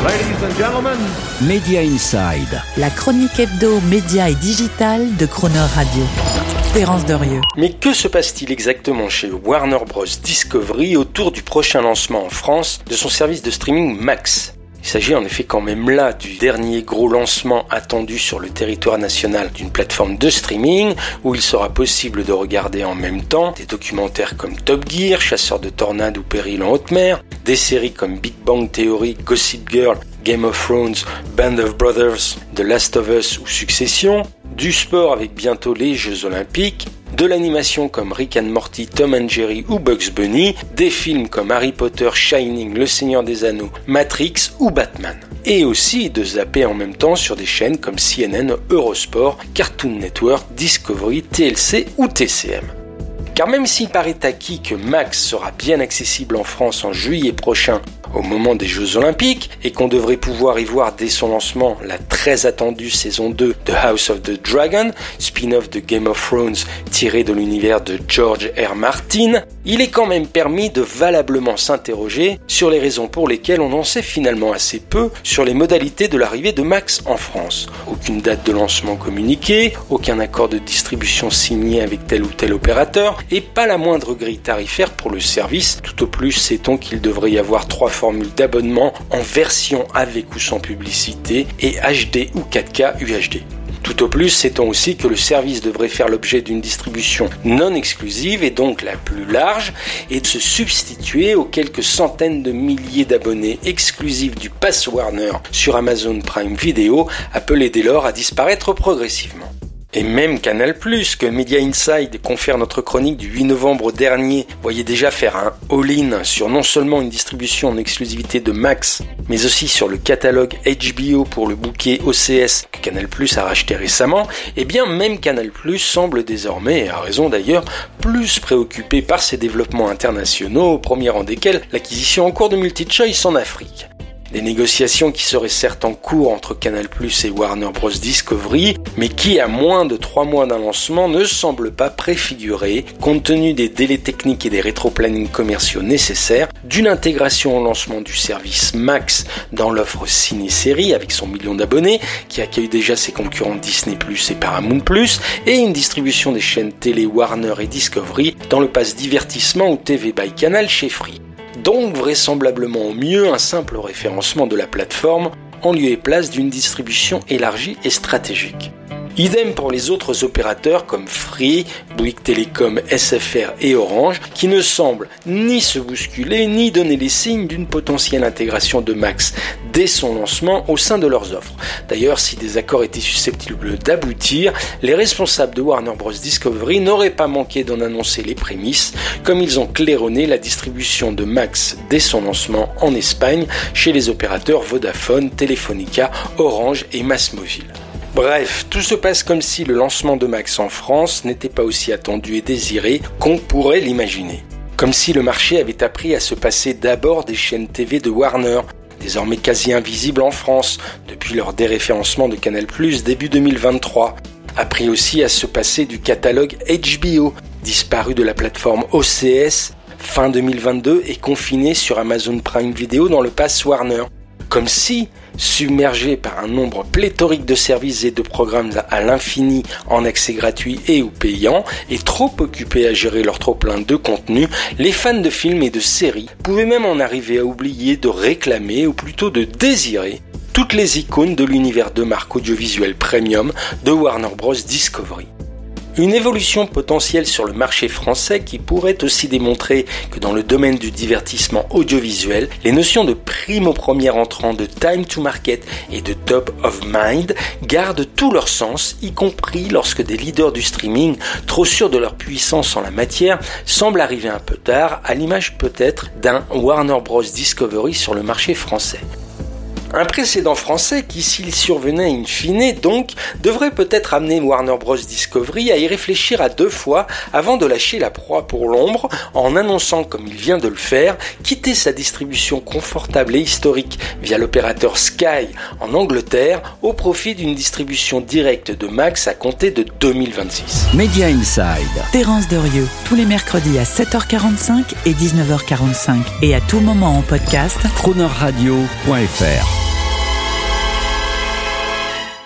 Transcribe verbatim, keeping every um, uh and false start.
Ladies and gentlemen, Media Inside. La chronique hebdo, média et digital de Croner Radio. Terence Derieux. Mais que se passe-t-il exactement chez Warner Bros Discovery autour du prochain lancement en France de son service de streaming Max ? Il s'agit en effet quand même là du dernier gros lancement attendu sur le territoire national d'une plateforme de streaming où il sera possible de regarder en même temps des documentaires comme Top Gear, Chasseurs de tornades ou Péril en haute mer, des séries comme Big Bang Theory, Gossip Girl, Game of Thrones, Band of Brothers, The Last of Us ou Succession, du sport avec bientôt les Jeux Olympiques, de l'animation comme Rick and Morty, Tom and Jerry ou Bugs Bunny, des films comme Harry Potter, Shining, Le Seigneur des Anneaux, Matrix ou Batman. Et aussi de zapper en même temps sur des chaînes comme C N N, Eurosport, Cartoon Network, Discovery, T L C ou T C M. Car même s'il paraît acquis que Max sera bien accessible en France en juillet prochain au moment des Jeux Olympiques et qu'on devrait pouvoir y voir dès son lancement la très attendue saison deux de House of the Dragon, spin-off de Game of Thrones tiré de l'univers de George R. Martin, il est quand même permis de valablement s'interroger sur les raisons pour lesquelles on en sait finalement assez peu sur les modalités de l'arrivée de Max en France. Aucune date de lancement communiquée, aucun accord de distribution signé avec tel ou tel opérateur et pas la moindre grille tarifaire pour le service. Tout au plus sait-on qu'il devrait y avoir trois formule d'abonnement en version avec ou sans publicité et H D ou quatre K U H D. Tout au plus, sait-on aussi que le service devrait faire l'objet d'une distribution non exclusive et donc la plus large et de se substituer aux quelques centaines de milliers d'abonnés exclusifs du Pass Warner sur Amazon Prime Video, appelés dès lors à disparaître progressivement. Et même Canal+, que Media Inside confère notre chronique du huit novembre dernier, voyait déjà faire un all-in sur non seulement une distribution en exclusivité de Max, mais aussi sur le catalogue H B O pour le bouquet O C S que Canal+ a racheté récemment, et bien même Canal+ semble désormais, et à raison d'ailleurs, plus préoccupé par ses développements internationaux, au premier rang desquels l'acquisition en cours de MultiChoice en Afrique. Des négociations qui seraient certes en cours entre Canal+ et Warner Bros Discovery, mais qui, à moins de trois mois d'un lancement, ne semblent pas préfigurer, compte tenu des délais techniques et des rétro-plannings commerciaux nécessaires, d'une intégration au lancement du service Max dans l'offre ciné-série avec son million d'abonnés, qui accueille déjà ses concurrents Disney plus, et Paramount plus, et une distribution des chaînes télé Warner et Discovery dans le pass divertissement ou T V by Canal chez Free. Donc vraisemblablement au mieux un simple référencement de la plateforme en lieu et place d'une distribution élargie et stratégique. Idem pour les autres opérateurs comme Free, Bouygues Télécom, S F R et Orange qui ne semblent ni se bousculer ni donner les signes d'une potentielle intégration de Max dès son lancement au sein de leurs offres. D'ailleurs, si des accords étaient susceptibles d'aboutir, les responsables de Warner Bros Discovery n'auraient pas manqué d'en annoncer les prémices, comme ils ont claironné la distribution de Max dès son lancement en Espagne chez les opérateurs Vodafone, Telefonica, Orange et MásMóvil. Bref, tout se passe comme si le lancement de Max en France n'était pas aussi attendu et désiré qu'on pourrait l'imaginer. Comme si le marché avait appris à se passer d'abord des chaînes T V de Warner, désormais quasi invisibles en France, depuis leur déréférencement de Canal+, début deux mille vingt-trois. Appris aussi à se passer du catalogue H B O, disparu de la plateforme O C S, fin deux mille vingt-deux et confiné sur Amazon Prime Video dans le Pass Warner. Comme si, submergés par un nombre pléthorique de services et de programmes à l'infini en accès gratuit et ou payant, et trop occupés à gérer leur trop-plein de contenu, les fans de films et de séries pouvaient même en arriver à oublier de réclamer, ou plutôt de désirer, toutes les icônes de l'univers de marque audiovisuelle premium de Warner Bros Discovery. Une évolution potentielle sur le marché français qui pourrait aussi démontrer que dans le domaine du divertissement audiovisuel, les notions de primo premier entrant, de time to market et de top of mind gardent tout leur sens, y compris lorsque des leaders du streaming, trop sûrs de leur puissance en la matière, semblent arriver un peu tard, à l'image peut-être d'un Warner Bros Discovery sur le marché français. Un précédent français qui, s'il survenait in fine, donc, devrait peut-être amener Warner Bros Discovery à y réfléchir à deux fois avant de lâcher la proie pour l'ombre en annonçant, comme il vient de le faire, quitter sa distribution confortable et historique via l'opérateur Sky en Angleterre au profit d'une distribution directe de Max à compter de deux mille vingt-six. Media Inside. Terence Derieux, tous les mercredis à sept heures quarante-cinq et dix-neuf heures quarante-cinq et à tout moment en podcast. croner radio point f r